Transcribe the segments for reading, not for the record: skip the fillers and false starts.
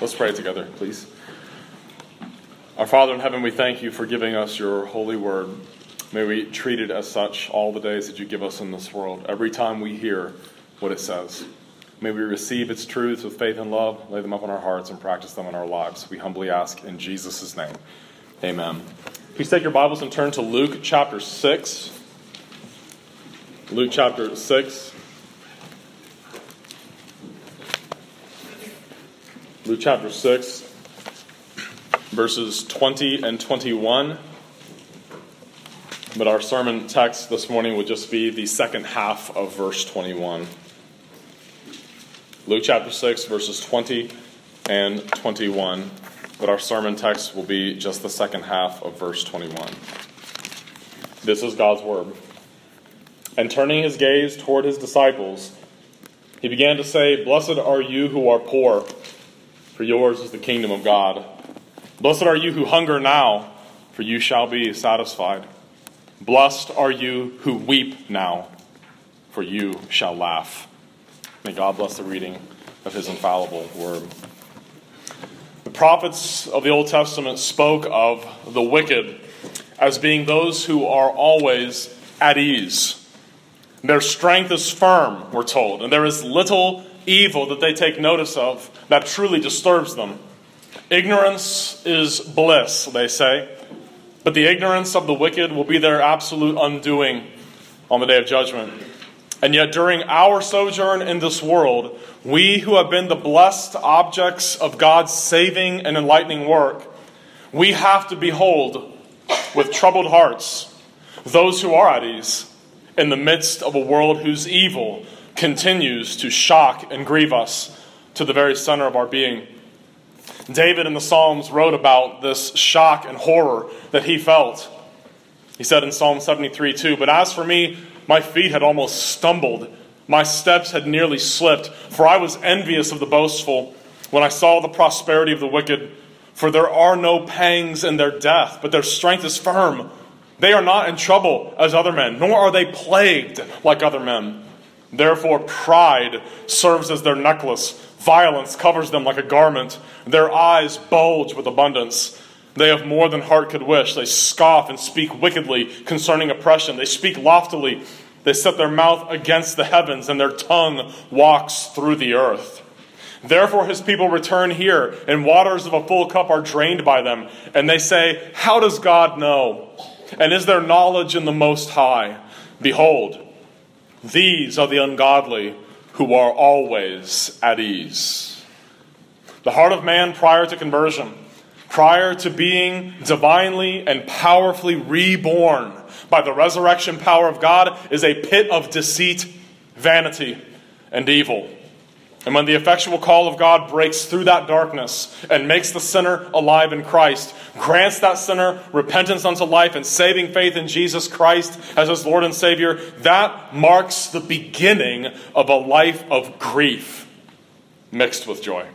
Let's pray together, please. Our Father in heaven, we thank you for giving us your holy word. May we treat it as such all the days that you give us in this world. Every time we hear what it says, may we receive its truths with faith and love, lay them up on our hearts, and practice them in our lives. We humbly ask in Jesus' name. Amen. Please take your Bibles and turn to Luke chapter 6. Luke chapter 6. Luke chapter 6, verses 20 and 21. But our sermon text this morning would just be the second half of verse 21. Luke chapter 6, verses 20 and 21. But our sermon text will be just the second half of verse 21. This is God's word. And turning his gaze toward his disciples, he began to say, "Blessed are you who are poor, for yours is the kingdom of God. Blessed are you who hunger now, for you shall be satisfied. Blessed are you who weep now, for you shall laugh." May God bless the reading of his infallible word. The prophets of the Old Testament spoke of the wicked as being those who are always at ease. Their strength is firm, we're told, and there is little evil that they take notice of that truly disturbs them. Ignorance is bliss, they say, but the ignorance of the wicked will be their absolute undoing on the day of judgment. And yet during our sojourn in this world, we who have been the blessed objects of God's saving and enlightening work, we have to behold with troubled hearts those who are at ease in the midst of a world whose evil continues to shock and grieve us to the very center of our being. David in the Psalms wrote about this shock and horror that he felt. He said in Psalm 73:2, "But as for me, my feet had almost stumbled. My steps had nearly slipped, for I was envious of the boastful when I saw the prosperity of the wicked. For there are no pangs in their death, but their strength is firm. They are not in trouble as other men, nor are they plagued like other men. Therefore pride serves as their necklace. Violence covers them like a garment. Their eyes bulge with abundance. They have more than heart could wish. They scoff and speak wickedly concerning oppression. They speak loftily. They set their mouth against the heavens, and their tongue walks through the earth. Therefore his people return here, and waters of a full cup are drained by them. And they say, 'How does God know? And is there knowledge in the Most High?' Behold, these are the ungodly who are always at ease." The heart of man prior to conversion, prior to being divinely and powerfully reborn by the resurrection power of God, is a pit of deceit, vanity, and evil. And when the effectual call of God breaks through that darkness and makes the sinner alive in Christ, grants that sinner repentance unto life and saving faith in Jesus Christ as his Lord and Savior, that marks the beginning of a life of grief mixed with joy.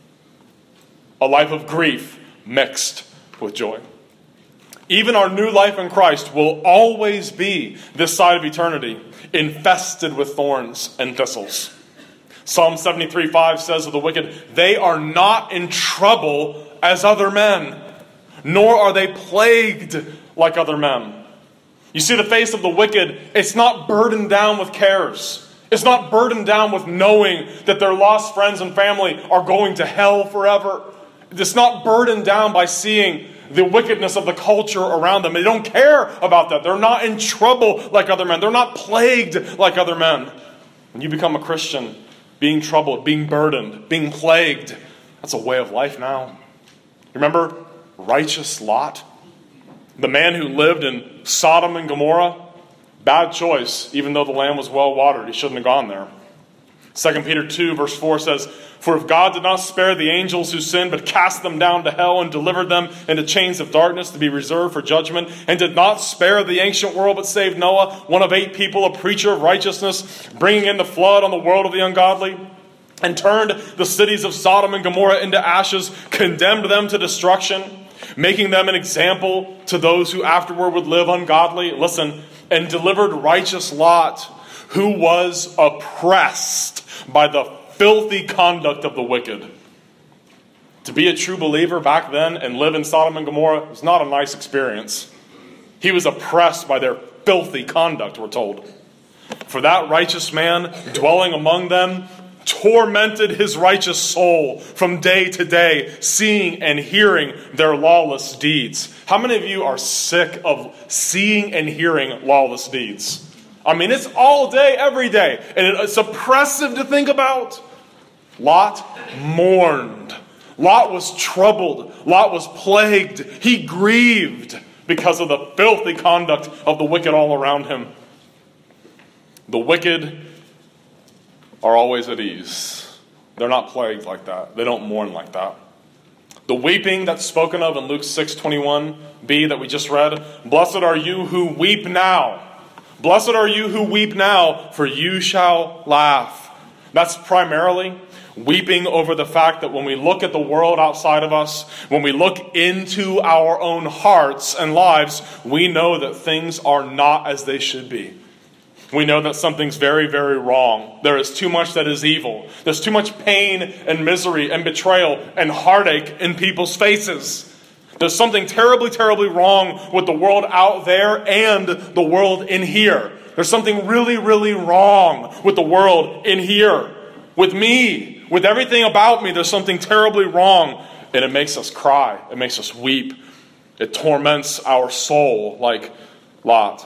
A life of grief mixed with joy. Even our new life in Christ will always be, this side of eternity, infested with thorns and thistles. Psalm 73:5 says of the wicked, "They are not in trouble as other men, nor are they plagued like other men." You see, the face of the wicked, it's not burdened down with cares. It's not burdened down with knowing that their lost friends and family are going to hell forever. It's not burdened down by seeing the wickedness of the culture around them. They don't care about that. They're not in trouble like other men. They're not plagued like other men. When you become a Christian, being troubled, being burdened, being plagued, that's a way of life now. Remember righteous Lot? The man who lived in Sodom and Gomorrah? Bad choice, even though the land was well watered. He shouldn't have gone there. 2 Peter 2 verse 4 says, "For if God did not spare the angels who sinned, but cast them down to hell and delivered them into chains of darkness to be reserved for judgment, and did not spare the ancient world, but saved Noah, one of 8 people, a preacher of righteousness, bringing in the flood on the world of the ungodly, and turned the cities of Sodom and Gomorrah into ashes, condemned them to destruction, making them an example to those who afterward would live ungodly." Listen, "and delivered righteous Lot, who was oppressed by the filthy conduct of the wicked." To be a true believer back then and live in Sodom and Gomorrah was not a nice experience. He was oppressed by their filthy conduct, we're told. For that righteous man dwelling among them tormented his righteous soul from day to day, seeing and hearing their lawless deeds. How many of you are sick of seeing and hearing lawless deeds? I mean, it's all day, every day, and it's oppressive to think about. Lot mourned. Lot was troubled. Lot was plagued. He grieved because of the filthy conduct of the wicked all around him. The wicked are always at ease. They're not plagued like that. They don't mourn like that. The weeping that's spoken of in Luke 6:21b that we just read, blessed are you who weep now. Blessed are you who weep now, for you shall laugh. That's primarily weeping over the fact that when we look at the world outside of us, when we look into our own hearts and lives, we know that things are not as they should be. We know that something's very, very wrong. There is too much that is evil. There's too much pain and misery and betrayal and heartache in people's faces. There's something terribly, terribly wrong with the world out there and the world in here. There's something really, really wrong with the world in here. With me, with everything about me, there's something terribly wrong. And it makes us cry. It makes us weep. It torments our soul like Lot.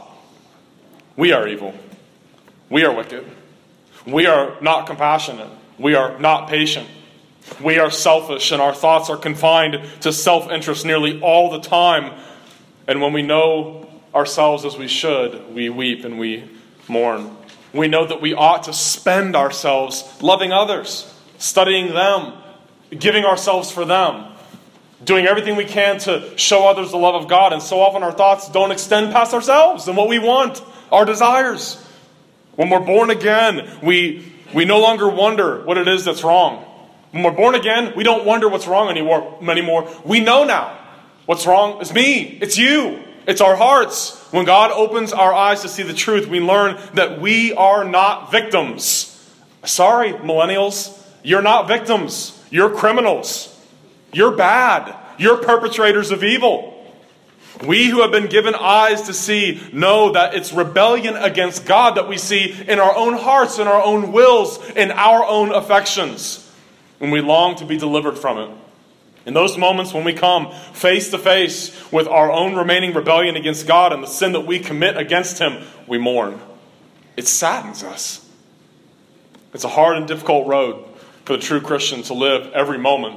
We are evil. We are wicked. We are not compassionate. We are not patient. We are selfish, and our thoughts are confined to self-interest nearly all the time. And when we know ourselves as we should, we weep and we mourn. We know that we ought to spend ourselves loving others, studying them, giving ourselves for them, doing everything we can to show others the love of God. And so often our thoughts don't extend past ourselves and what we want, our desires. When we're born again, we no longer wonder what it is that's wrong. When we're born again, we don't wonder what's wrong anymore. We know now what's wrong is me. It's you. It's our hearts. When God opens our eyes to see the truth, we learn that we are not victims. Sorry, millennials, you're not victims. You're criminals. You're bad. You're perpetrators of evil. We who have been given eyes to see know that it's rebellion against God that we see in our own hearts, in our own wills, in our own affections. And we long to be delivered from it. In those moments when we come face to face with our own remaining rebellion against God and the sin that we commit against Him, we mourn. It saddens us. It's a hard and difficult road for the true Christian to live every moment,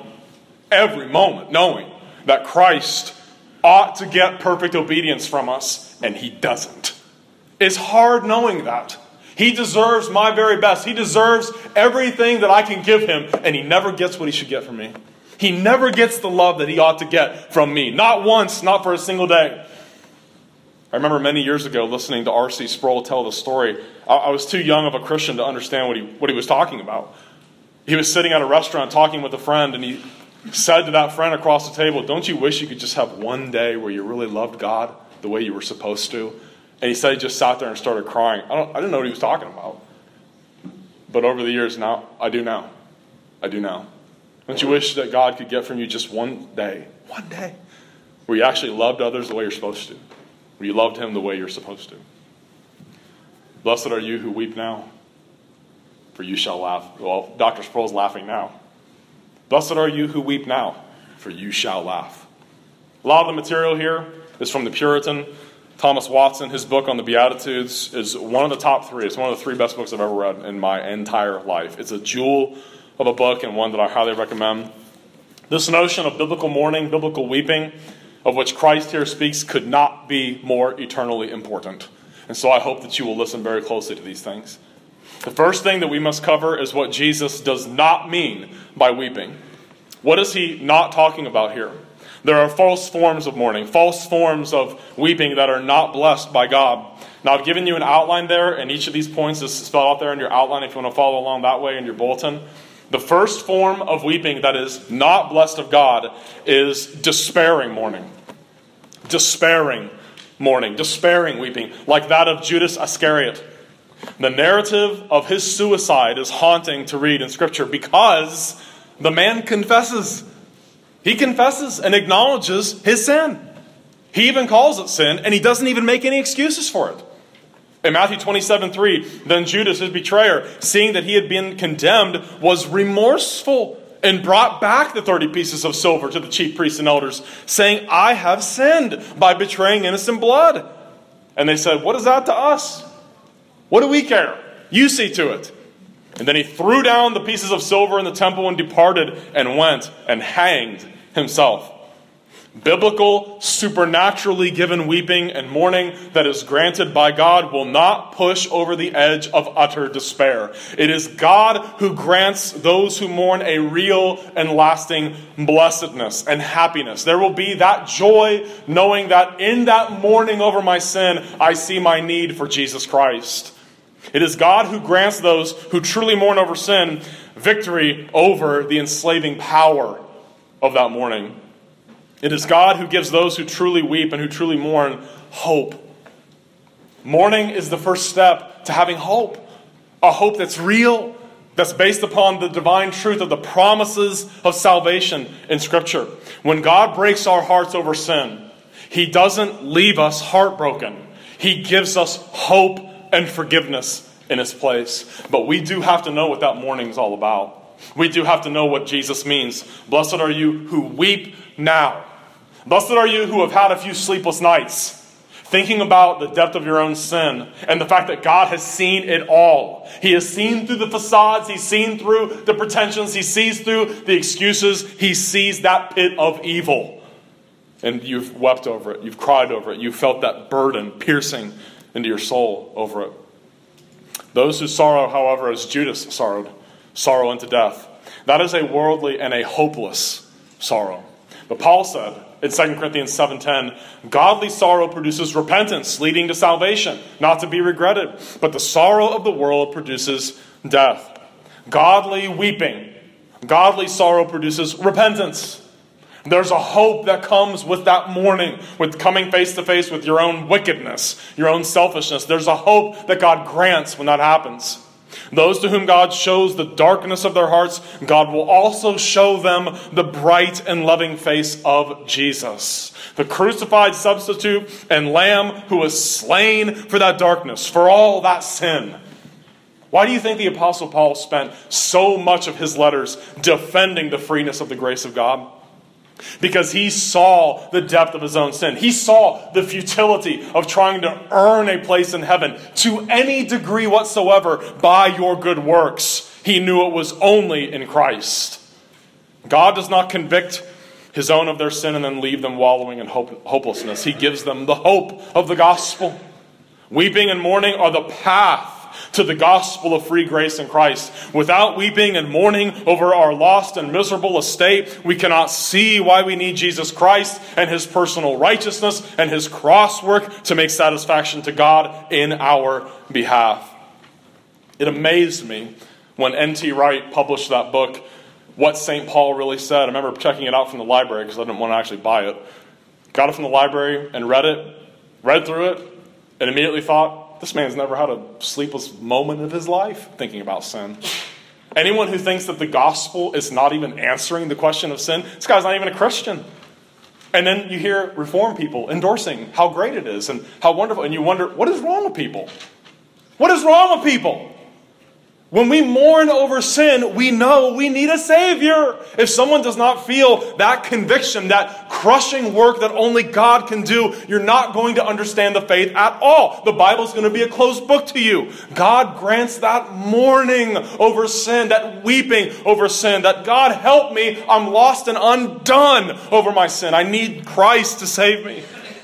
knowing that Christ ought to get perfect obedience from us, and He doesn't. It's hard knowing that. He deserves my very best. He deserves everything that I can give Him, and He never gets what He should get from me. He never gets the love that He ought to get from me. Not once, not for a single day. I remember many years ago listening to R.C. Sproul tell the story. I was too young of a Christian to understand what he was talking about. He was sitting at a restaurant talking with a friend, and he said to that friend across the table, "Don't you wish you could just have one day where you really loved God the way you were supposed to?" And he said he just sat there and started crying. I didn't know what he was talking about. But over the years now, I do now. Don't you wish that God could get from you just one day, where you actually loved others the way you're supposed to, where you loved Him the way you're supposed to? Blessed are you who weep now, for you shall laugh. Well, Dr. Sproul's laughing now. Blessed are you who weep now, for you shall laugh. A lot of the material here is from the Puritan. Thomas Watson, his book on the Beatitudes, is one of the top three. It's one of the three best books I've ever read in my entire life. It's a jewel of a book and one that I highly recommend. This notion of biblical mourning, biblical weeping, of which Christ here speaks, could not be more eternally important. And so I hope that you will listen very closely to these things. The first thing that we must cover is what Jesus does not mean by weeping. What is He not talking about here? There are false forms of mourning, false forms of weeping that are not blessed by God. Now, I've given you an outline there, and each of these points is spelled out there in your outline if you want to follow along that way in your bulletin. The first form of weeping that is not blessed of God is despairing mourning. Despairing weeping, like that of Judas Iscariot. The narrative of his suicide is haunting to read in Scripture because the man confesses. He confesses and acknowledges his sin. He even calls it sin, and he doesn't even make any excuses for it. In Matthew 27:3, then Judas, his betrayer, seeing that he had been condemned, was remorseful and brought back the 30 pieces of silver to the chief priests and elders, saying, I have sinned by betraying innocent blood. And they said, what is that to us? What do we care? You see to it. And then he threw down the pieces of silver in the temple and departed and went and hanged himself. Biblical, supernaturally given weeping and mourning that is granted by God will not push over the edge of utter despair. It is God who grants those who mourn a real and lasting blessedness and happiness. There will be that joy knowing that in that mourning over my sin, I see my need for Jesus Christ. It is God who grants those who truly mourn over sin victory over the enslaving power of that mourning. It is God who gives those who truly weep and who truly mourn hope. Mourning is the first step to having hope. A hope that's real, that's based upon the divine truth of the promises of salvation in Scripture. When God breaks our hearts over sin, He doesn't leave us heartbroken. He gives us hope and forgiveness in His place. But we do have to know what that mourning is all about. We do have to know what Jesus means. Blessed are you who weep now. Blessed are you who have had a few sleepless nights, thinking about the depth of your own sin and the fact that God has seen it all. He has seen through the facades. He's seen through the pretensions. He sees through the excuses. He sees that pit of evil. And you've wept over it. You've cried over it. You've felt that burden piercing into your soul over it. Those who sorrow, however, as Judas sorrowed, sorrow unto death. That is a worldly and a hopeless sorrow. But Paul said in 2 Corinthians 7:10, godly sorrow produces repentance, leading to salvation, not to be regretted. But the sorrow of the world produces death. Godly weeping, godly sorrow produces repentance. There's a hope that comes with that mourning, with coming face to face with your own wickedness, your own selfishness. There's a hope that God grants when that happens. Those to whom God shows the darkness of their hearts, God will also show them the bright and loving face of Jesus, the crucified substitute and Lamb who was slain for that darkness, for all that sin. Why do you think the Apostle Paul spent so much of his letters defending the freeness of the grace of God? Because he saw the depth of his own sin. He saw the futility of trying to earn a place in heaven to any degree whatsoever by your good works. He knew it was only in Christ. God does not convict his own of their sin and then leave them wallowing in hopelessness. He gives them the hope of the gospel. Weeping and mourning are the path to the gospel of free grace in Christ. Without weeping and mourning over our lost and miserable estate, we cannot see why we need Jesus Christ and His personal righteousness and His cross work to make satisfaction to God in our behalf. It amazed me when N.T. Wright published that book, What St. Paul Really Said. I remember checking it out from the library because I didn't want to actually buy it. Got it from the library and read through it, and immediately thought, this man's never had a sleepless moment of his life thinking about sin. Anyone who thinks that the gospel is not even answering the question of sin, this guy's not even a Christian. And then you hear Reformed people endorsing how great it is and how wonderful. And you wonder, what is wrong with people? What is wrong with people? When we mourn over sin, we know we need a Savior. If someone does not feel that conviction, that crushing work that only God can do, you're not going to understand the faith at all. The Bible's going to be a closed book to you. God grants that mourning over sin, that weeping over sin, that God help me, I'm lost and undone over my sin. I need Christ to save me.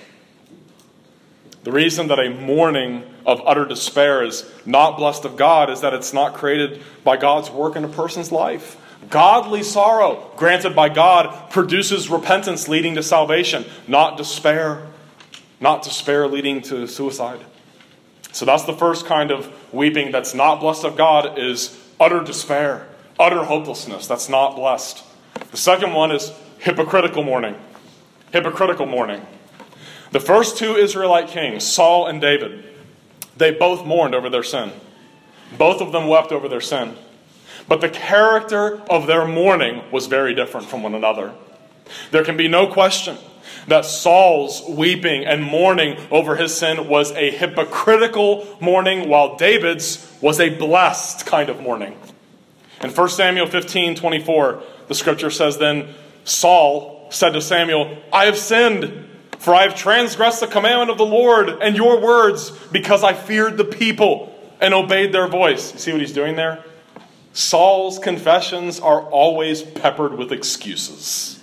The reason that a mourning of utter despair is not blessed of God is that it's not created by God's work in a person's life. Godly sorrow granted by God produces repentance leading to salvation, not despair leading to suicide. So that's the first kind of weeping that's not blessed of God, is utter despair, utter hopelessness. That's not blessed. The second one is hypocritical mourning. Hypocritical mourning. The first two Israelite kings, Saul and David, they both mourned over their sin. Both of them wept over their sin. But the character of their mourning was very different from one another. There can be no question that Saul's weeping and mourning over his sin was a hypocritical mourning, while David's was a blessed kind of mourning. In 1 Samuel 15:24, the scripture says, "Then Saul said to Samuel, I have sinned, for I have transgressed the commandment of the Lord and your words, because I feared the people and obeyed their voice." You see what he's doing there? Saul's confessions are always peppered with excuses.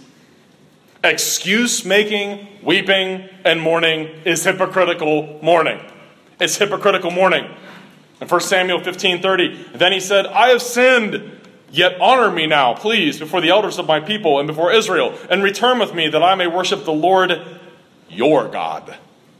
Excuse-making, weeping, and mourning is hypocritical mourning. It's hypocritical mourning. In 1 Samuel 15:30, "Then he said, I have sinned, yet honor me now, please, before the elders of my people and before Israel, and return with me that I may worship the Lord your God."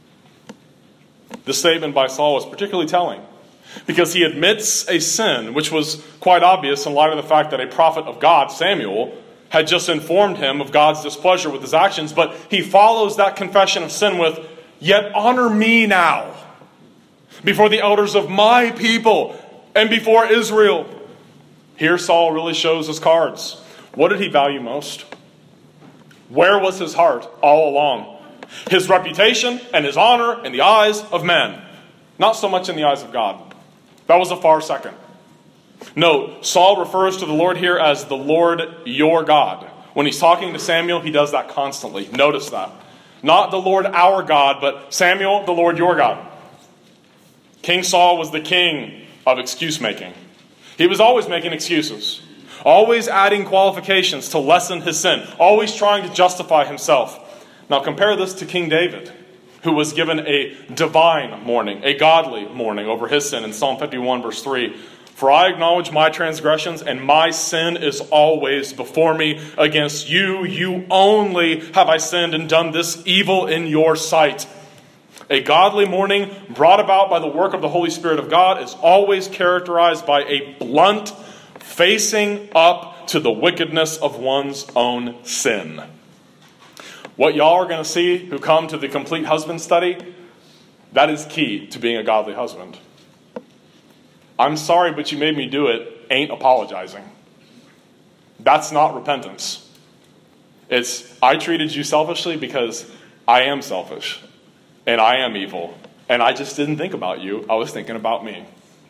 This statement by Saul was particularly telling because he admits a sin, which was quite obvious in light of the fact that a prophet of God, Samuel, had just informed him of God's displeasure with his actions, but he follows that confession of sin with, "Yet honor me now before the elders of my people and before Israel." Here Saul really shows his cards. What did he value most? Where was his heart all along? His reputation and his honor in the eyes of men, not so much in the eyes of God. That was a far second. Note, Saul refers to the Lord here as the Lord your God. When he's talking to Samuel, he does that constantly. Notice that. Not the Lord our God, but Samuel, the Lord your God. King Saul was the king of excuse-making. He was always making excuses, always adding qualifications to lessen his sin, always trying to justify himself. Now compare this to King David, who was given a divine mourning, a godly mourning over his sin in Psalm 51, verse 3. "For I acknowledge my transgressions, and my sin is always before me. Against you, you only have I sinned and done this evil in your sight." A godly mourning brought about by the work of the Holy Spirit of God is always characterized by a blunt facing up to the wickedness of one's own sin. What y'all are going to see who come to the Complete Husband study, that is key to being a godly husband. "I'm sorry, but you made me do it," ain't apologizing. That's not repentance. It's, I treated you selfishly because I am selfish. And I am evil. And I just didn't think about you. I was thinking about me.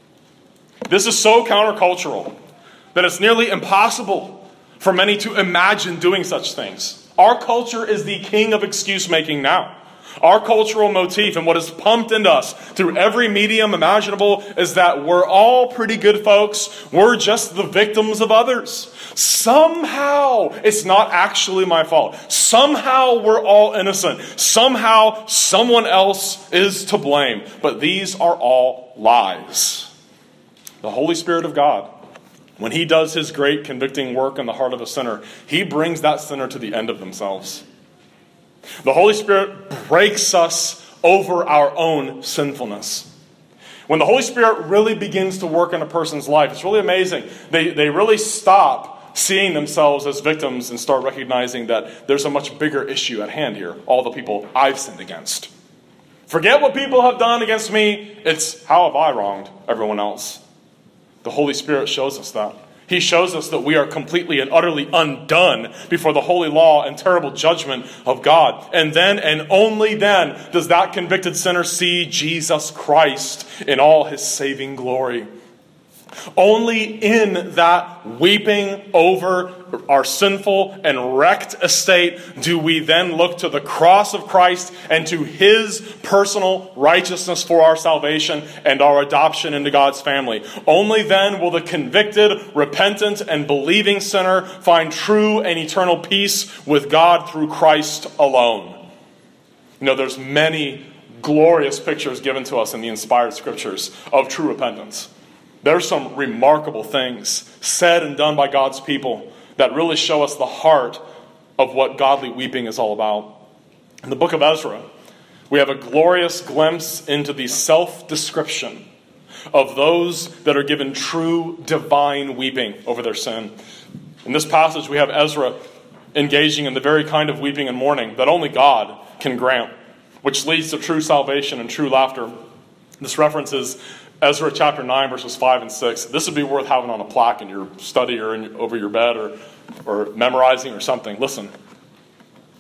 This is so countercultural that it's nearly impossible for many to imagine doing such things. Our culture is the king of excuse-making now. Our cultural motif and what is pumped into us through every medium imaginable is that we're all pretty good folks. We're just the victims of others. Somehow, it's not actually my fault. Somehow, we're all innocent. Somehow, someone else is to blame. But these are all lies. The Holy Spirit of God, when he does his great convicting work in the heart of a sinner, he brings that sinner to the end of themselves. The Holy Spirit breaks us over our own sinfulness. When the Holy Spirit really begins to work in a person's life, it's really amazing. They really stop seeing themselves as victims and start recognizing that there's a much bigger issue at hand here. All the people I've sinned against. Forget what people have done against me. It's how have I wronged everyone else? The Holy Spirit shows us that. He shows us that we are completely and utterly undone before the holy law and terrible judgment of God. And then and only then does that convicted sinner see Jesus Christ in all his saving glory. Only in that weeping over our sinful and wrecked estate do we then look to the cross of Christ and to his personal righteousness for our salvation and our adoption into God's family. Only then will the convicted, repentant, and believing sinner find true and eternal peace with God through Christ alone. You know, there's many glorious pictures given to us in the inspired scriptures of true repentance. There's some remarkable things said and done by God's people that really show us the heart of what godly weeping is all about. In the book of Ezra, we have a glorious glimpse into the self-description of those that are given true divine weeping over their sin. In this passage, we have Ezra engaging in the very kind of weeping and mourning that only God can grant, which leads to true salvation and true laughter. This references Ezra chapter 9, verses 5 and 6. This would be worth having on a plaque in your study or over your bed or memorizing or something. Listen.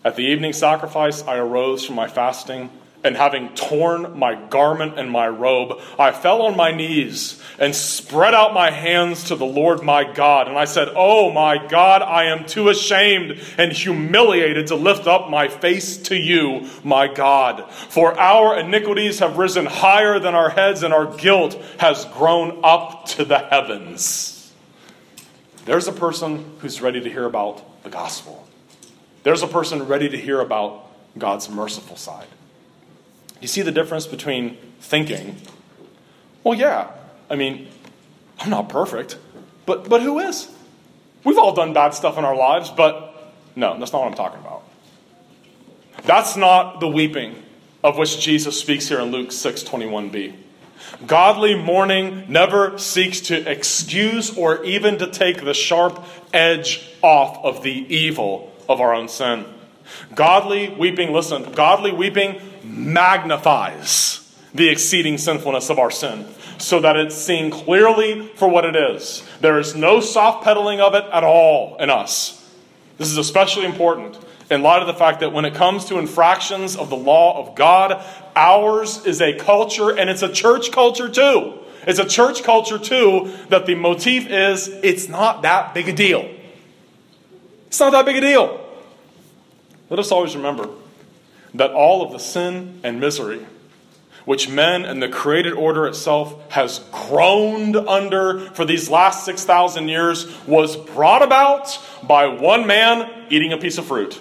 At the evening sacrifice, I arose from my fasting, and having torn my garment and my robe, I fell on my knees and spread out my hands to the Lord my God. And I said, "Oh my God, I am too ashamed and humiliated to lift up my face to you, my God. For our iniquities have risen higher than our heads, and our guilt has grown up to the heavens." There's a person who's ready to hear about the gospel. There's a person ready to hear about God's merciful side. You see the difference between thinking, well, yeah, I mean, I'm not perfect, but who is? We've all done bad stuff in our lives, but no, that's not what I'm talking about. That's not the weeping of which Jesus speaks here in Luke 6:21b. Godly mourning never seeks to excuse or even to take the sharp edge off of the evil of our own sin. Godly weeping, listen, godly weeping magnifies the exceeding sinfulness of our sin so that it's seen clearly for what it is. There is no soft pedaling of it at all in us. This is especially important in light of the fact that when it comes to infractions of the law of God, ours is a culture, and it's a church culture too. It's a church culture too that the motif is it's not that big a deal. It's not that big a deal. Let us always remember that all of the sin and misery which men and the created order itself has groaned under for these last 6,000 years was brought about by one man eating a piece of fruit.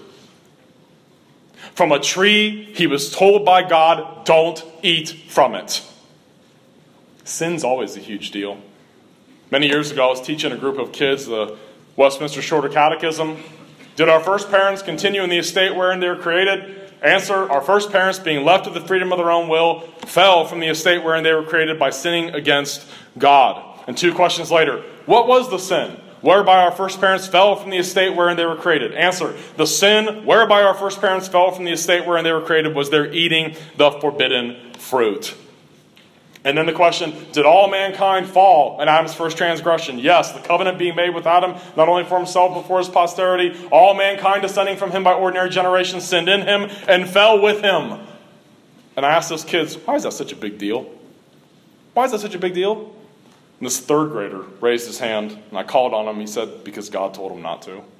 From a tree, he was told by God, don't eat from it. Sin's always a huge deal. Many years ago, I was teaching a group of kids the Westminster Shorter Catechism. Did our first parents continue in the estate wherein they were created? Answer, our first parents, being left to the freedom of their own will, fell from the estate wherein they were created by sinning against God. And 2 questions later, what was the sin whereby our first parents fell from the estate wherein they were created? Answer, the sin whereby our first parents fell from the estate wherein they were created was their eating the forbidden fruit. And then the question, did all mankind fall in Adam's first transgression? Yes, the covenant being made with Adam, not only for himself but for his posterity. All mankind descending from him by ordinary generation sinned in him and fell with him. And I asked those kids, why is that such a big deal? Why is that such a big deal? And this 3rd grader raised his hand, and I called on him. He said, because God told him not to.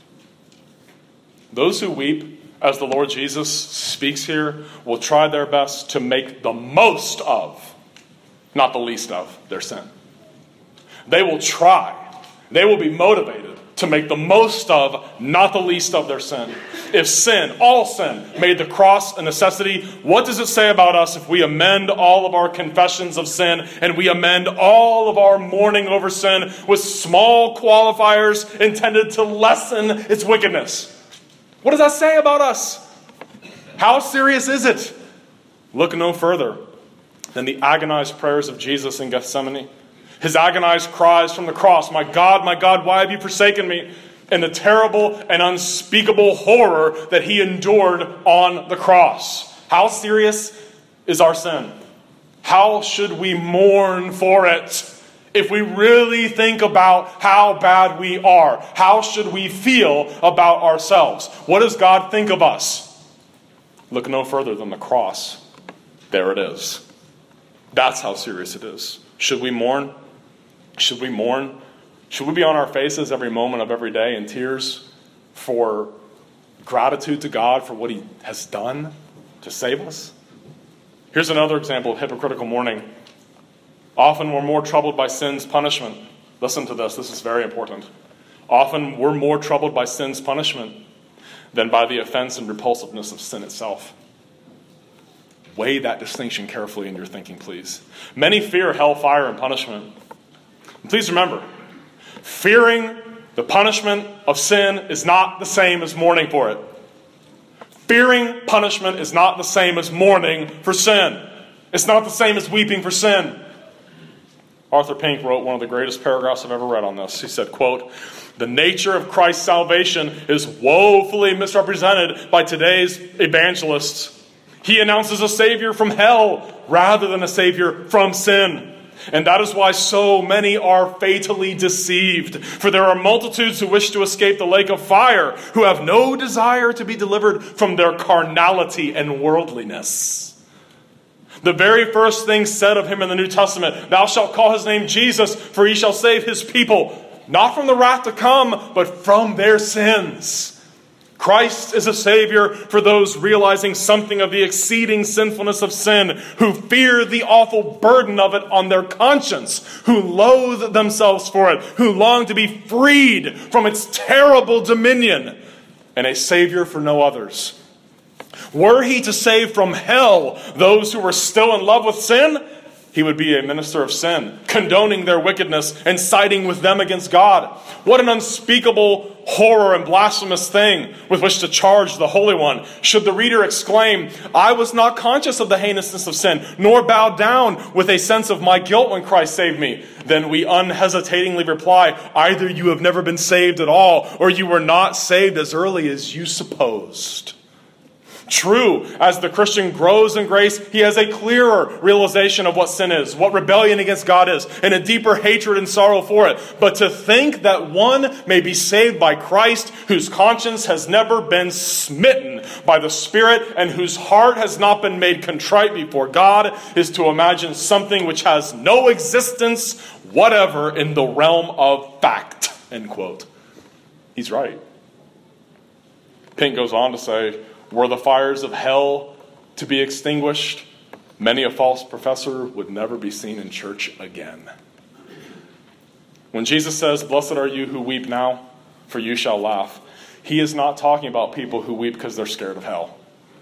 Those who weep, as the Lord Jesus speaks here, will try their best to make the most of, not the least of, their sin. They will try. They will be motivated to make the most of, not the least of, their sin. If sin, all sin, made the cross a necessity, what does it say about us if we amend all of our confessions of sin and we amend all of our mourning over sin with small qualifiers intended to lessen its wickedness? What does that say about us? How serious is it? Look no further than the agonized prayers of Jesus in Gethsemane. His agonized cries from the cross, my God, why have you forsaken me? And the terrible and unspeakable horror that he endured on the cross. How serious is our sin? How should we mourn for it? If we really think about how bad we are, how should we feel about ourselves? What does God think of us? Look no further than the cross. There it is. That's how serious it is. Should we mourn? Should we mourn? Should we be on our faces every moment of every day in tears for gratitude to God for what he has done to save us? Here's another example of hypocritical mourning. Often we're more troubled by sin's punishment. Listen to this. This is very important. Often we're more troubled by sin's punishment than by the offense and repulsiveness of sin itself. Weigh that distinction carefully in your thinking, please. Many fear hellfire and punishment. And please remember, fearing the punishment of sin is not the same as mourning for it. Fearing punishment is not the same as mourning for sin. It's not the same as weeping for sin. Arthur Pink wrote one of the greatest paragraphs I've ever read on this. He said, quote, the nature of Christ's salvation is woefully misrepresented by today's evangelists. He announces a Savior from hell rather than a Savior from sin. And that is why so many are fatally deceived. For there are multitudes who wish to escape the lake of fire, who have no desire to be delivered from their carnality and worldliness. The very first thing said of him in the New Testament, thou shalt call his name Jesus, for he shall save his people, not from the wrath to come, but from their sins. Christ is a Savior for those realizing something of the exceeding sinfulness of sin, who fear the awful burden of it on their conscience, who loathe themselves for it, who long to be freed from its terrible dominion, and a Savior for no others. Were he to save from hell those who were still in love with sin, he would be a minister of sin, condoning their wickedness and siding with them against God. What an unspeakable horror and blasphemous thing with which to charge the Holy One. Should the reader exclaim, I was not conscious of the heinousness of sin, nor bow down with a sense of my guilt when Christ saved me, then we unhesitatingly reply, either you have never been saved at all, or you were not saved as early as you supposed. True, as the Christian grows in grace, he has a clearer realization of what sin is, what rebellion against God is, and a deeper hatred and sorrow for it. But to think that one may be saved by Christ, whose conscience has never been smitten by the Spirit, and whose heart has not been made contrite before God, is to imagine something which has no existence whatever in the realm of fact. End quote. He's right. Pink goes on to say, were the fires of hell to be extinguished, many a false professor would never be seen in church again. When Jesus says, blessed are you who weep now, for you shall laugh, he is not talking about people who weep because they're scared of hell.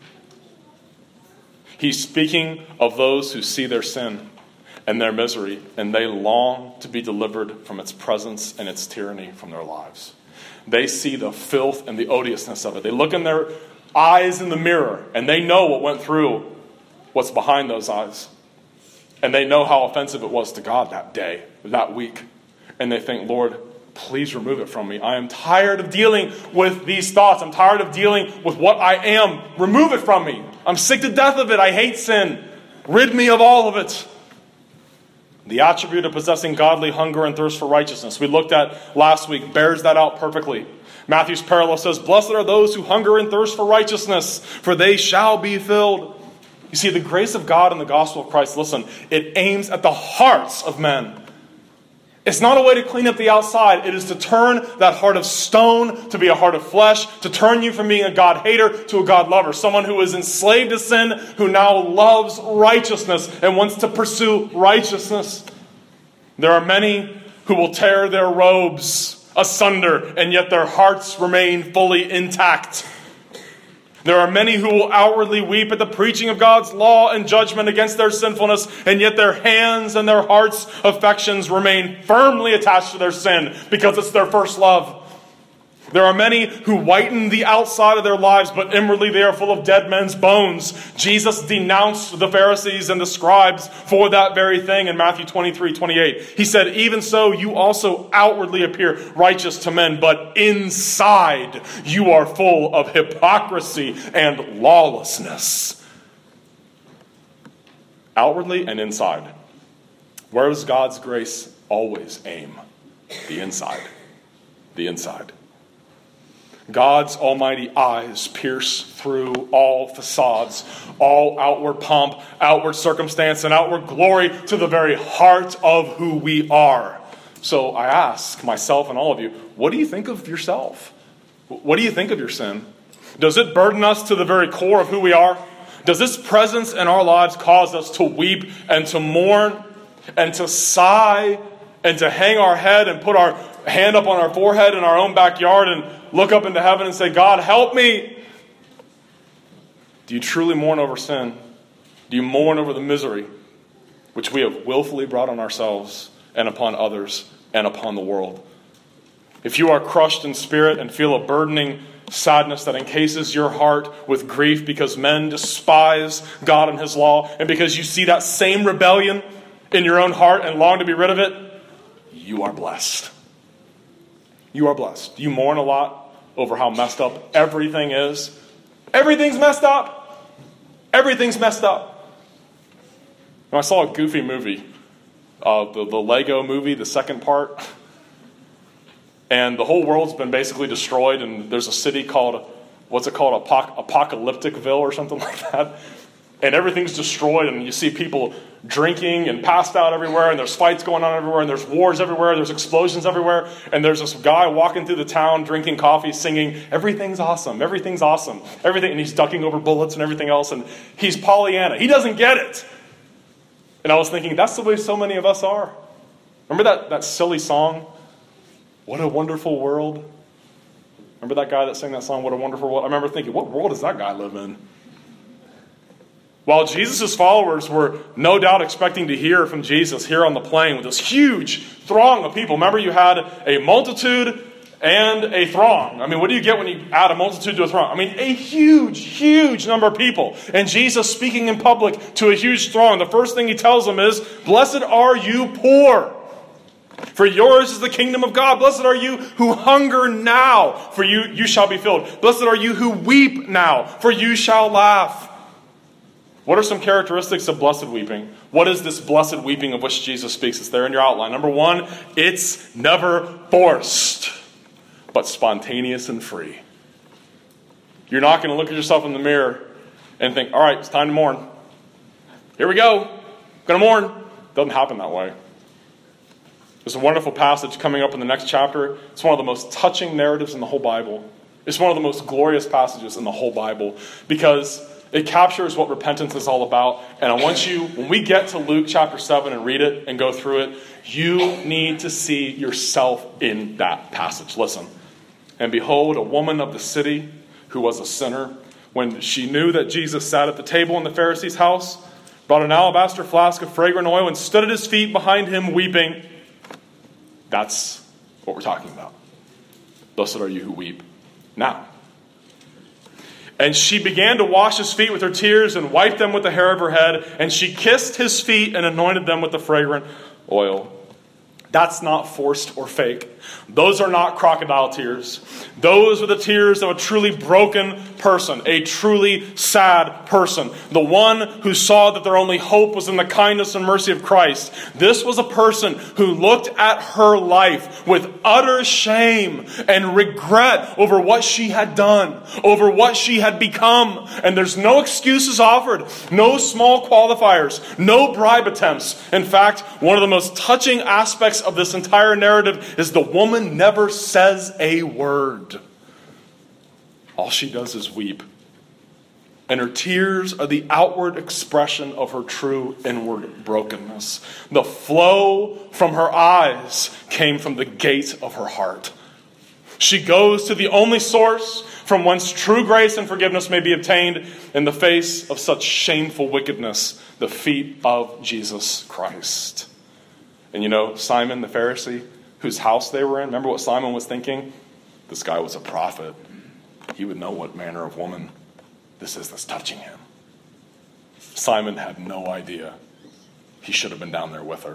He's speaking of those who see their sin and their misery, and they long to be delivered from its presence and its tyranny from their lives. They see the filth and the odiousness of it. They look in their eyes in the mirror, and they know what went through what's behind those eyes. And they know how offensive it was to God that day, that week. And they think, Lord, please remove it from me. I am tired of dealing with these thoughts. I'm tired of dealing with what I am. Remove it from me. I'm sick to death of it. I hate sin. Rid me of all of it. The attribute of possessing godly hunger and thirst for righteousness, we looked at last week, bears that out perfectly. Matthew's parallel says, blessed are those who hunger and thirst for righteousness, for they shall be filled. You see, the grace of God and the gospel of Christ, listen, it aims at the hearts of men. It's not a way to clean up the outside. It is to turn that heart of stone to be a heart of flesh, to turn you from being a God hater to a God lover, someone who is enslaved to sin, who now loves righteousness and wants to pursue righteousness. There are many who will tear their robes asunder, and yet their hearts remain fully intact. There are many who will outwardly weep at the preaching of God's law and judgment against their sinfulness, and yet their hands and their hearts' affections remain firmly attached to their sin because it's their first love. There are many who whiten the outside of their lives, but inwardly they are full of dead men's bones. Jesus denounced the Pharisees and the scribes for that very thing in Matthew 23:28. He said, even so, you also outwardly appear righteous to men, but inside you are full of hypocrisy and lawlessness. Outwardly and inside. Where does God's grace always aim? The inside. The inside. God's almighty eyes pierce through all facades, all outward pomp, outward circumstance, and outward glory to the very heart of who we are. So I ask myself and all of you, what do you think of yourself? What do you think of your sin? Does it burden us to the very core of who we are? Does this presence in our lives cause us to weep and to mourn and to sigh and to hang our head and put our hand up on our forehead in our own backyard and look up into heaven and say, God, help me? Do you truly mourn over sin? Do you mourn over the misery which we have willfully brought on ourselves and upon others and upon the world? If you are crushed in spirit and feel a burdening sadness that encases your heart with grief because men despise God and His law, and because you see that same rebellion in your own heart and long to be rid of it, you are blessed. You are blessed. You mourn a lot over how messed up everything is. Everything's messed up. Everything's messed up. I saw a Goofy movie the Lego movie, the second part. And the whole world's been basically destroyed, and there's a city called, what's it called, Apocalypticville or something like that. And everything's destroyed, and you see people drinking and passed out everywhere, and there's fights going on everywhere, and there's wars everywhere, there's explosions everywhere, and there's this guy walking through the town drinking coffee, singing, everything's awesome, everything, and he's ducking over bullets and everything else, and he's Pollyanna. He doesn't get it. And I was thinking, that's the way so many of us are. Remember that silly song, What a Wonderful World? Remember that guy that sang that song, What a Wonderful World? I remember thinking, what world does that guy live in? While Jesus' followers were no doubt expecting to hear from Jesus here on the plain with this huge throng of people. Remember, you had a multitude and a throng. I mean, what do you get when you add a multitude to a throng? I mean, a huge, huge number of people. And Jesus speaking in public to a huge throng. The first thing he tells them is, blessed are you poor, for yours is the kingdom of God. Blessed are you who hunger now, for you shall be filled. Blessed are you who weep now, for you shall laugh. What are some characteristics of blessed weeping? What is this blessed weeping of which Jesus speaks? It's there in your outline. Number one, it's never forced, but spontaneous and free. You're not going to look at yourself in the mirror and think, all right, it's time to mourn. Here we go. Going to mourn. Doesn't happen that way. There's a wonderful passage coming up in the next chapter. It's one of the most touching narratives in the whole Bible. It's one of the most glorious passages in the whole Bible because it captures what repentance is all about. And I want you, when we get to Luke chapter 7 and read it and go through it, you need to see yourself in that passage. Listen. And behold, a woman of the city who was a sinner, when she knew that Jesus sat at the table in the Pharisee's house, brought an alabaster flask of fragrant oil and stood at his feet behind him weeping. That's what we're talking about. Blessed are you who weep now. And she began to wash his feet with her tears and wiped them with the hair of her head. And she kissed his feet and anointed them with the fragrant oil. That's not forced or fake. Those are not crocodile tears. Those are the tears of a truly broken person, a truly sad person, the one who saw that their only hope was in the kindness and mercy of Christ. This was a person who looked at her life with utter shame and regret over what she had done, over what she had become. And there's no excuses offered, no small qualifiers, no bribe attempts. In fact, one of the most touching aspects of this entire narrative is the woman never says a word. All she does is weep. And her tears are the outward expression of her true inward brokenness. The flow from her eyes came from the gate of her heart. She goes to the only source from whence true grace and forgiveness may be obtained in the face of such shameful wickedness, the feet of Jesus Christ. And you know, Simon the Pharisee, whose house they were in, remember what Simon was thinking? This guy was a prophet. He would know what manner of woman this is that's touching him. Simon had no idea. He should have been down there with her.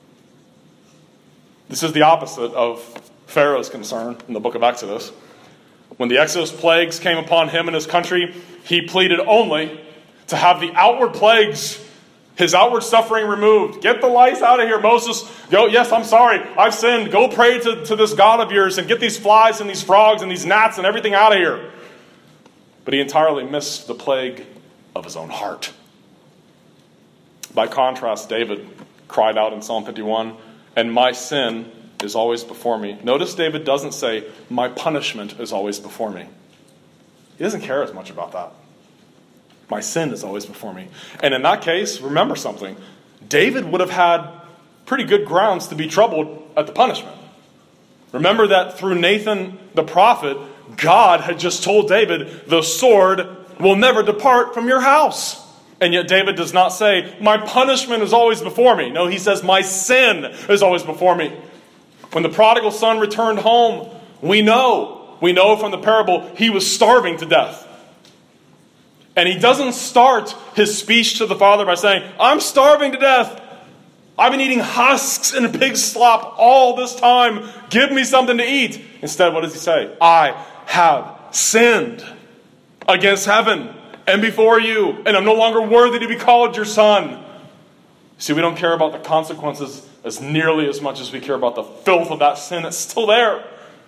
This is the opposite of Pharaoh's concern in the book of Exodus. When the Exodus plagues came upon him and his country, he pleaded only to have the outward plagues, his outward suffering removed. Get the lice out of here, Moses. Go, yes, I'm sorry. I've sinned. Go pray to this God of yours and get these flies and these frogs and these gnats and everything out of here. But he entirely missed the plague of his own heart. By contrast, David cried out in Psalm 51, and my sin is always before me. Notice David doesn't say, my punishment is always before me. He doesn't care as much about that. My sin is always before me. And in that case, remember something. David would have had pretty good grounds to be troubled at the punishment. Remember that through Nathan the prophet, God had just told David, the sword will never depart from your house. And yet David does not say, my punishment is always before me. No, he says, my sin is always before me. When the prodigal son returned home, we know from the parable, he was starving to death. And he doesn't start his speech to the father by saying, I'm starving to death. I've been eating husks and pig slop all this time. Give me something to eat. Instead, what does he say? I have sinned against heaven and before you, and I'm no longer worthy to be called your son. See, we don't care about the consequences as nearly as much as we care about the filth of that sin that's still there.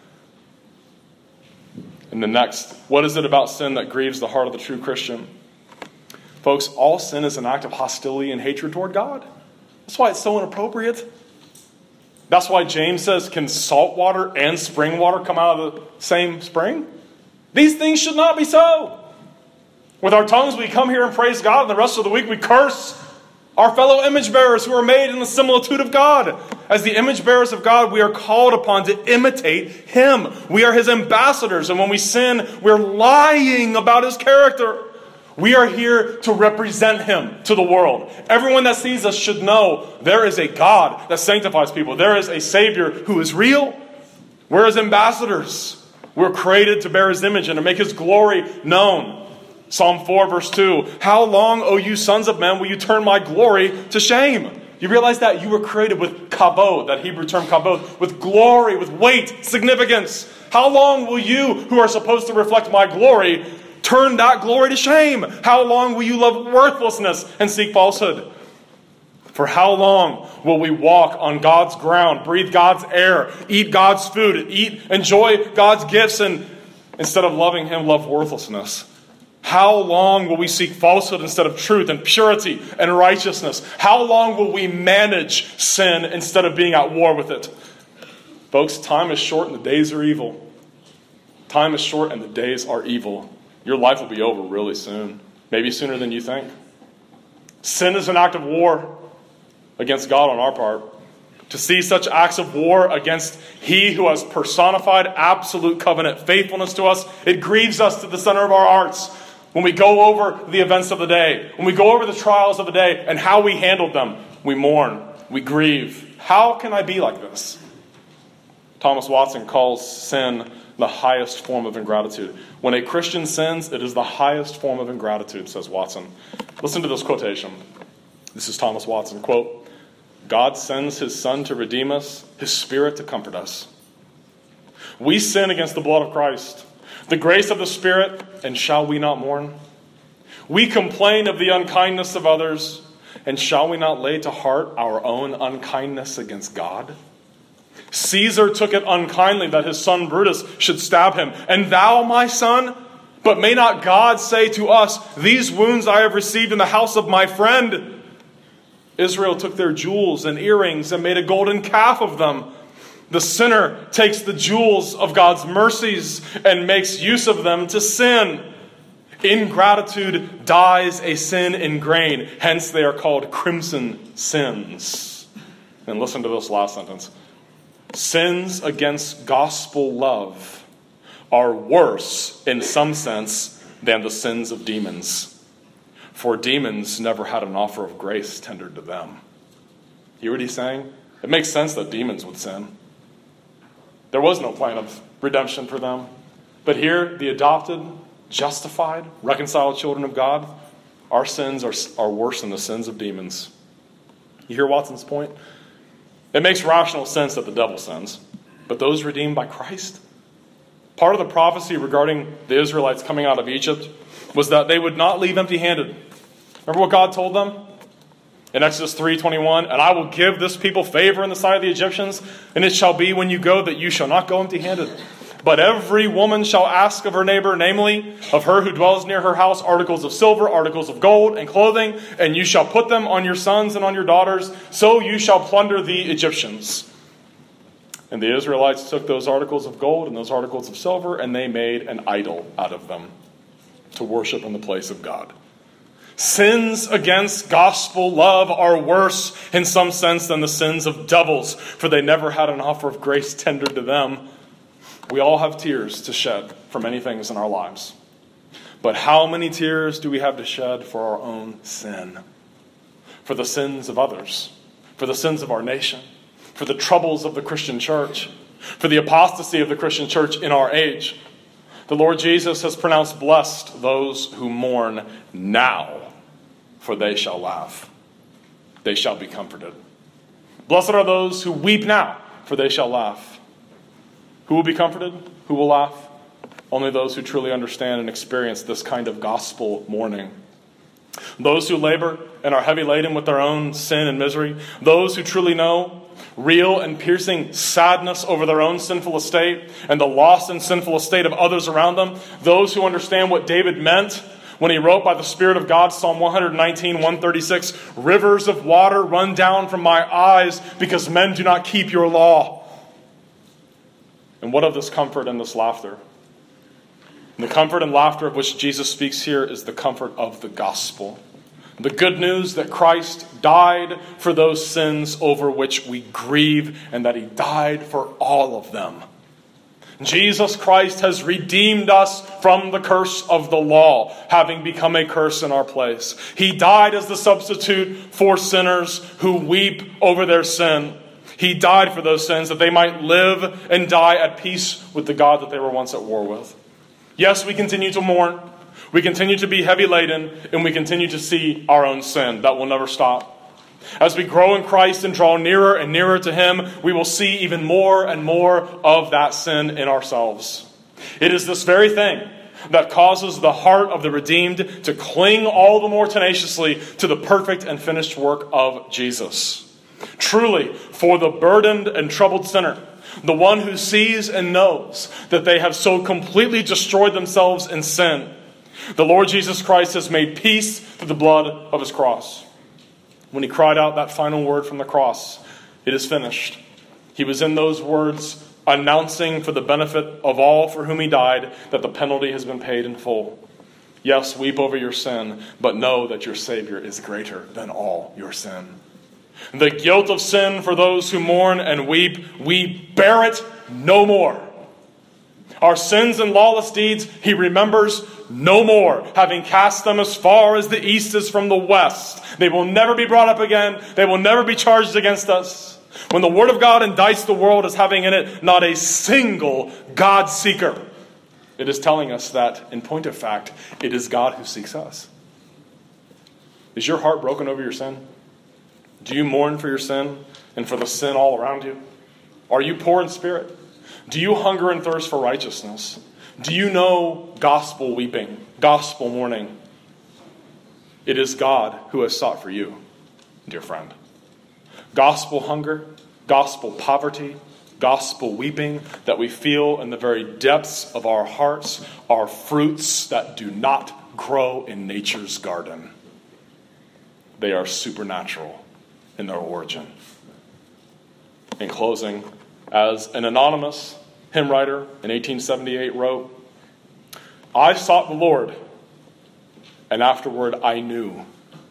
And the next, what is it about sin that grieves the heart of the true Christian? Folks, all sin is an act of hostility and hatred toward God. That's why it's so inappropriate. That's why James says, can salt water and spring water come out of the same spring? These things should not be so. With our tongues we come here and praise God, and the rest of the week we curse our fellow image bearers who are made in the similitude of God. As the image bearers of God, we are called upon to imitate Him. We are His ambassadors, and when we sin, we're lying about His character. We are here to represent Him to the world. Everyone that sees us should know there is a God that sanctifies people. There is a Savior who is real. We're His ambassadors. We're created to bear His image and to make His glory known. Psalm 4 verse 2, how long, O you sons of men, will you turn my glory to shame? You realize that you were created with kabod, that Hebrew term kabod, with glory, with weight, significance. How long will you, who are supposed to reflect my glory, turn that glory to shame? How long will you love worthlessness and seek falsehood? For how long will we walk on God's ground, breathe God's air, eat God's food, enjoy God's gifts, and instead of loving Him, love worthlessness? How long will we seek falsehood instead of truth and purity and righteousness? How long will we manage sin instead of being at war with it? Folks, time is short and the days are evil. Time is short and the days are evil. Your life will be over really soon. Maybe sooner than you think. Sin is an act of war against God on our part. To see such acts of war against He who has personified absolute covenant faithfulness to us, it grieves us to the center of our hearts. When we go over the events of the day, when we go over the trials of the day and how we handled them, we mourn, we grieve. How can I be like this? Thomas Watson calls sin the highest form of ingratitude. When a Christian sins, it is the highest form of ingratitude, says Watson. Listen to this quotation. This is Thomas Watson, quote, God sends His Son to redeem us, His Spirit to comfort us. We sin against the blood of Christ, the grace of the Spirit, and shall we not mourn? We complain of the unkindness of others, and shall we not lay to heart our own unkindness against God? Caesar took it unkindly that his son Brutus should stab him. And thou, my son? But may not God say to us, these wounds I have received in the house of my friend? Israel took their jewels and earrings and made a golden calf of them. The sinner takes the jewels of God's mercies and makes use of them to sin. Ingratitude dyes a sin in grain. Hence they are called crimson sins. And listen to this last sentence. Sins against gospel love are worse in some sense than the sins of demons. For demons never had an offer of grace tendered to them. You hear what he's saying? It makes sense that demons would sin. There was no plan of redemption for them. But here, the adopted, justified, reconciled children of God, our sins are worse than the sins of demons. You hear Watson's point? It makes rational sense that the devil sins. But those redeemed by Christ? Part of the prophecy regarding the Israelites coming out of Egypt was that they would not leave empty-handed. Remember what God told them? In Exodus 3:21, and I will give this people favor in the sight of the Egyptians, and it shall be when you go that you shall not go empty-handed. But every woman shall ask of her neighbor, namely, of her who dwells near her house, articles of silver, articles of gold, and clothing, and you shall put them on your sons and on your daughters, so you shall plunder the Egyptians. And the Israelites took those articles of gold and those articles of silver, and they made an idol out of them to worship in the place of God. Sins against gospel love are worse in some sense than the sins of devils, for they never had an offer of grace tendered to them. We all have tears to shed for many things in our lives. But how many tears do we have to shed for our own sin? For the sins of others, for the sins of our nation, for the troubles of the Christian church, for the apostasy of the Christian church in our age. The Lord Jesus has pronounced blessed those who mourn now, for they shall laugh. They shall be comforted. Blessed are those who weep now, for they shall laugh. Who will be comforted? Who will laugh? Only those who truly understand and experience this kind of gospel mourning. Those who labor and are heavy laden with their own sin and misery. Those who truly know real and piercing sadness over their own sinful estate and the lost and sinful estate of others around them. Those who understand what David meant when he wrote by the Spirit of God, Psalm 119, 136, rivers of water run down from my eyes because men do not keep your law. And what of this comfort and this laughter? And the comfort and laughter of which Jesus speaks here is the comfort of the gospel. The good news that Christ died for those sins over which we grieve, and that he died for all of them. Jesus Christ has redeemed us from the curse of the law, having become a curse in our place. He died as the substitute for sinners who weep over their sin. He died for those sins that they might live and die at peace with the God that they were once at war with. Yes, we continue to mourn. We continue to be heavy laden, and we continue to see our own sin. That will never stop. As we grow in Christ and draw nearer and nearer to him, we will see even more and more of that sin in ourselves. It is this very thing that causes the heart of the redeemed to cling all the more tenaciously to the perfect and finished work of Jesus. Truly, for the burdened and troubled sinner, the one who sees and knows that they have so completely destroyed themselves in sin, the Lord Jesus Christ has made peace through the blood of his cross. When he cried out that final word from the cross, "It is finished," he was in those words announcing for the benefit of all for whom he died that the penalty has been paid in full. Yes, weep over your sin, but know that your Savior is greater than all your sin. The guilt of sin for those who mourn and weep, we bear it no more. Our sins and lawless deeds he remembers no more, having cast them as far as the east is from the west. They will never be brought up again. They will never be charged against us. When the Word of God indicts the world as having in it not a single God-seeker, it is telling us that, in point of fact, it is God who seeks us. Is your heart broken over your sin? Do you mourn for your sin and for the sin all around you? Are you poor in spirit? Do you hunger and thirst for righteousness? Do you know gospel weeping, gospel mourning? It is God who has sought for you, dear friend. Gospel hunger, gospel poverty, gospel weeping that we feel in the very depths of our hearts are fruits that do not grow in nature's garden. They are supernatural in their origin. In closing, as an anonymous hymn writer in 1878 wrote, "I sought the Lord, and afterward I knew.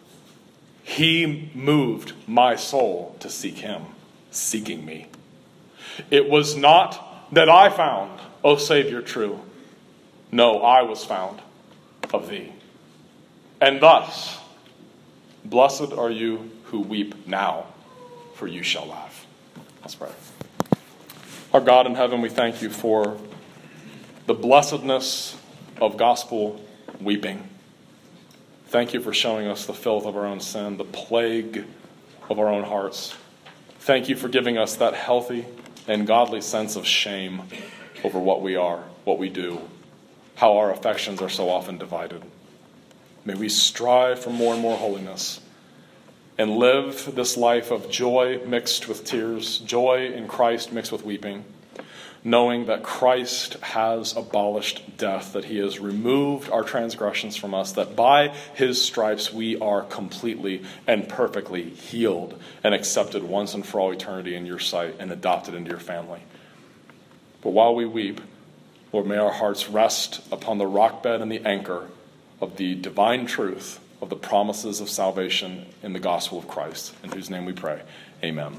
He moved my soul to seek him, seeking me. It was not that I found, O Savior, true. No, I was found of thee. And thus, blessed are you who weep now, for you shall laugh." Let's pray. Our God in heaven, we thank you for the blessedness of gospel weeping. Thank you for showing us the filth of our own sin, the plague of our own hearts. Thank you for giving us that healthy and godly sense of shame over what we are, what we do, how our affections are so often divided. May we strive for more and more holiness and live this life of joy mixed with tears, joy in Christ mixed with weeping, knowing that Christ has abolished death, that he has removed our transgressions from us, that by his stripes we are completely and perfectly healed and accepted once and for all eternity in your sight and adopted into your family. But while we weep, Lord, may our hearts rest upon the rock bed and the anchor of the divine truth of the promises of salvation in the gospel of Christ, in whose name we pray. Amen.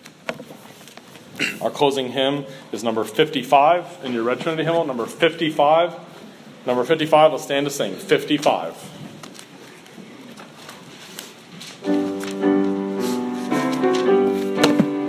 Our closing hymn is number 55 in your Red Trinity hymnal, number 55. Number 55, let's stand to sing. 55.